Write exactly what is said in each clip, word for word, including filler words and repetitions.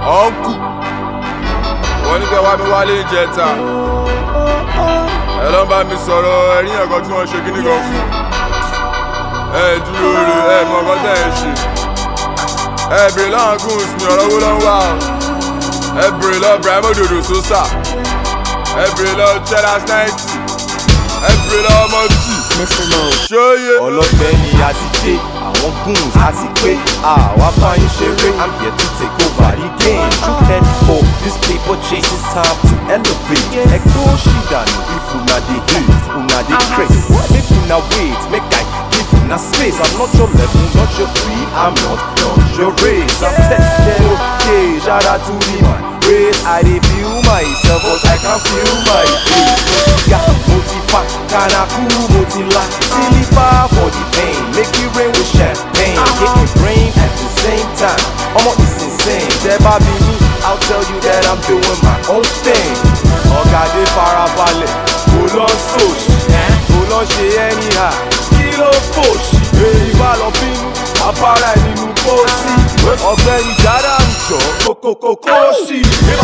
ọ̀nkù wọ́n ní kẹ́ wá mi wálé ìjẹta ẹ lọ́n bá mi sọ̀rọ̀ ẹ̀rí ẹ̀kọ́ tí wọ́n ṣe kíní kan fún ẹ dúró rè ẹ mọ ọkọ tẹ́ ẹ ṣe ẹ bèrè lọ́wọ́ gúns ní ọ̀rọ̀ owó lọ́wọ́ wa ẹ bèrè lọ́wọ́ Ibrahim Ododo Sosa ẹ bèrè lọ́wọ́ Cheddar ninety ẹ bèrè lọ́wọ́ mọ́tì ṣóyè. ọlọ́pẹ́ ni a ti dé àwọn goons a ti pé àwa bá yín ṣeré I'm here to take over the game true head for this paper chase it's time to elevate ẹgbẹ́ òṣìdànù if una dey hate una dey craze make una wait make I give una space I'm not your level not your breed I'm not your race I'm tested okay shout out to the man race I dey feel myself but I can't feel my face motiga motifa kanaku motila silifa for the pain make it rain with champagne get it rain at the same time omo it's insane jeba bi mi I'll tell you that I'm doing my own thing ọ̀gá dé farabalẹ̀ kò lọ sòṣì kò lọ ṣe anyhow kí ló fòṣì èyí bá lọ bínú abára ẹ̀ nínú pósí ọ̀gbẹ́ni jára ń jọ kókókókó sí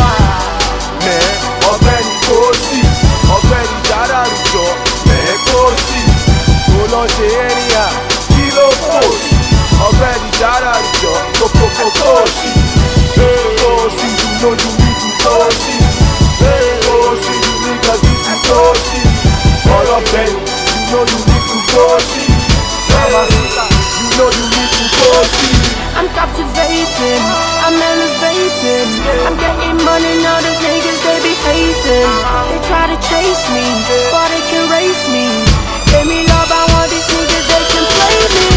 mẹ́ ọ̀gbẹ́ni kó sí ọ̀gbẹ́ni jára ń jọ mẹ́ kó sí kò lọ ṣe anyhow kí ló fòṣì ọ̀gbẹ́ni jára ń jọ kókókókó sí kó sí you know you need to go sí kó sí you niggas need to go sí ọlọ́gbẹ́ni you know you need to go sí mamacita you know you need to go sí. I'm captivating, I'm elevating. I'm getting money now, these niggas they be hating. They try to chase me, but they can race me. Give me love, I want these niggas, they can play me.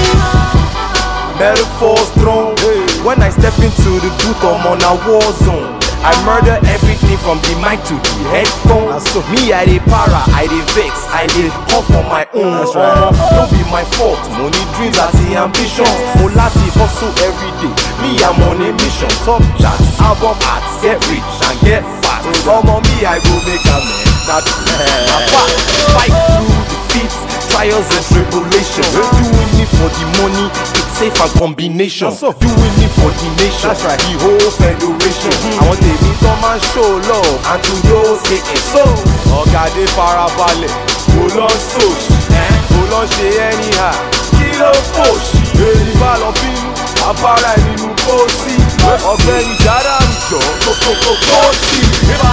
Metaphors thrown when I step into the booth, I'm on a war zone. I murder everything from the mic to the headphones. So me, I dey para, I dey vex, I dey huff on my own. That's right. Don't be my fault. Money, dreams, and the ambition. Molati hustle every day. Me, I'm on a mission. Top charts, album arts, get rich and get fat. Come on me, I go make a man. That's a fact. Fight through defeats, trials and tribulations. Doing it for the money, it's safe and combination. Doing it for the nation, that's right. The whole federation. I want the me come and show love, and to those hating so. ọ̀gá dé farabalẹ̀ kò lọ sòṣì kò lọ ṣe anyhow kí ló fòṣì èyí bá lọ bínú abára ẹ̀ nínú pósí ọ̀gbẹ́ni jára ń jọ kókókókó sí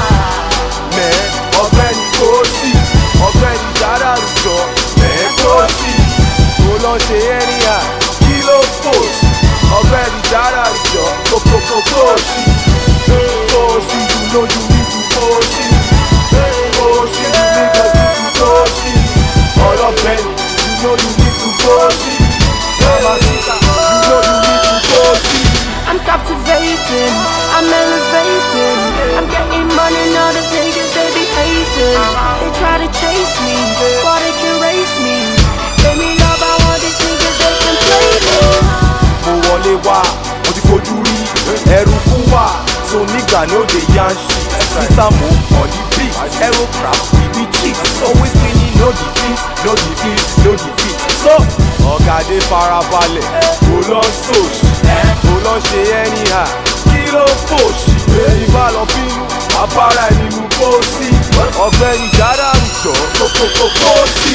mẹ́ ọ̀gbẹ́ni kó sí ọ̀gbẹ́ni jára ń jọ mẹ́ kó sí kò lọ ṣe anyhow kí ló fòṣì ọ̀gbẹ́ni jára ń jọ kókókókó sí. Go see, you know you need to go see. Go see, you niggas need to go see. All up Benny, you know you need to go see. Mamacita, you know you need to go see. I'm captivating, I'm elevating. I'm getting money now, these niggas they be hating. They try to chase me, but they can race me. Give me love, I want these niggas, they can play me. Mo wọlé wá, mo ti fojú rí, ẹrù kú wá. So nigga no dey yarn shit. Mister Mo on the beat, aerocraft we be cheat. Always winning, no defeat, no defeat, no defeat. So ọ̀gá dé farabalẹ̀ kò lọ sòṣì kò lọ ṣe anyhow kí ló fòṣì èyí bá lọ bínú abára ẹ̀ nínú pósí ọ̀gbẹ́ni jára ń jọ kókókókó sí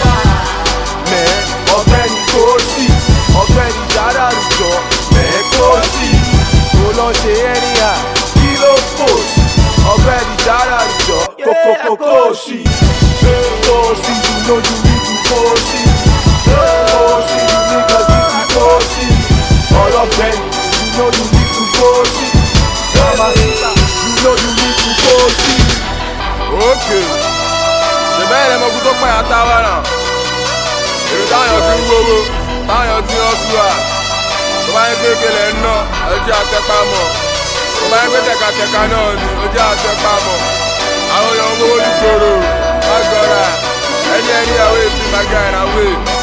mẹ́ ọ̀gbẹ́ni kó sí ọ̀gbẹ́ni jára ń jọ mẹ́ kó sí kò lọ ṣe anyhow kí ló fòṣì ọ̀gbẹ́ni jára ń jọ kókókókó sí kó sí you know you need to go sí. Go see, you niggas need to go see. All up Benny, you know you need to go see. Mamacita, you know you need to go see. Okay, ṣe bẹ́ẹ̀ lẹ́mọ̀ kú tó pẹ́ àtàwọn náà. Èrò táyọ̀ ti ń gbowó, táyọ̀ ti ń ọ̀ṣùwà. Tó bá yẹ kékeré ń ná, ọjọ́ àtẹ́pá mọ̀. Tó bá yẹ pé tẹ̀katẹ̀ka náà ni, ọjọ́ àtẹ́pá mọ̀. Àwọn èèyàn ń gbowó ní gbòòrò, má gbọ́ra. Any any away, my guy, and away.